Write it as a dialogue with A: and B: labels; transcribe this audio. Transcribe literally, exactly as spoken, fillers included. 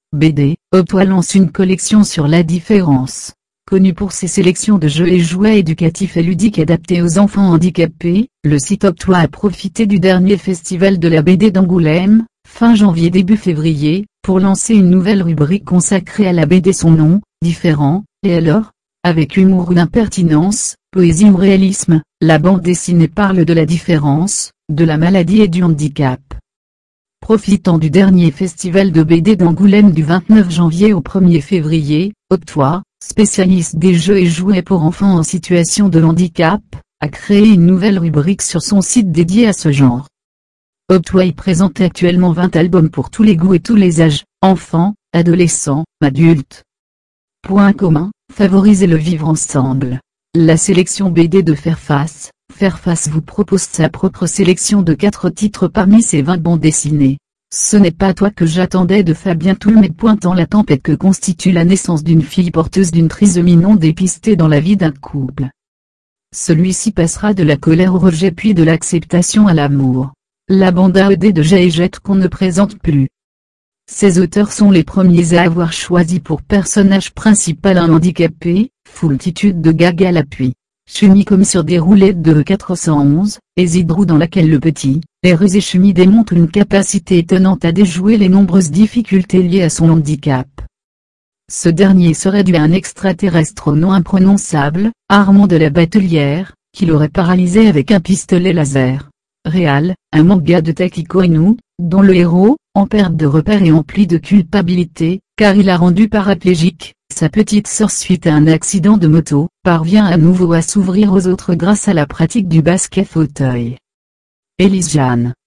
A: B D, Optoi lance une collection sur la différence. Connu pour ses sélections de jeux et jouets éducatifs et ludiques adaptés aux enfants handicapés, le site Optoi a profité du dernier festival de la B D d'Angoulême, fin janvier début février, pour lancer une nouvelle rubrique consacrée à la B D son nom, différent, et alors, avec humour ou impertinence, poésie ou réalisme, la bande dessinée parle de la différence, de la maladie et du handicap. Profitant du dernier festival de B D d'Angoulême du vingt-neuf janvier au premier février, Optoi, spécialiste des jeux et jouets pour enfants en situation de handicap, a créé une nouvelle rubrique sur son site dédié à ce genre. Optoi y présente actuellement vingt albums pour tous les goûts et tous les âges, enfants, adolescents, adultes. Point commun, favoriser le vivre ensemble. La sélection B D de Fairface. Fairface vous propose sa propre sélection de quatre titres parmi ses vingt bandes dessinées. Ce n'est pas toi que j'attendais de Fabien Toulmet pointant la tempête que constitue la naissance d'une fille porteuse d'une trisomie non dépistée dans la vie d'un couple. Celui-ci passera de la colère au rejet puis de l'acceptation à l'amour. La bande A E D de Jaëget qu'on ne présente plus. Ces auteurs sont les premiers à avoir choisi pour personnage principal un handicapé, foultitude de gags à l'appui. Chumi comme sur des roulettes de E quatre cent onze, et Zidrou dans laquelle le petit, et rusé Chumi démontre une capacité étonnante à déjouer les nombreuses difficultés liées à son handicap. Ce dernier serait dû à un extraterrestre au nom imprononçable, Armand de la Batelière, qui l'aurait paralysé avec un pistolet laser. Réal, un manga de Takiko Inoue, dont le héros, en perte de repère et empli de culpabilité, car il a rendu paraplégique sa petite sœur suite à un accident de moto, parvient à nouveau à s'ouvrir aux autres grâce à la pratique du basket fauteuil. Élise Jeanne,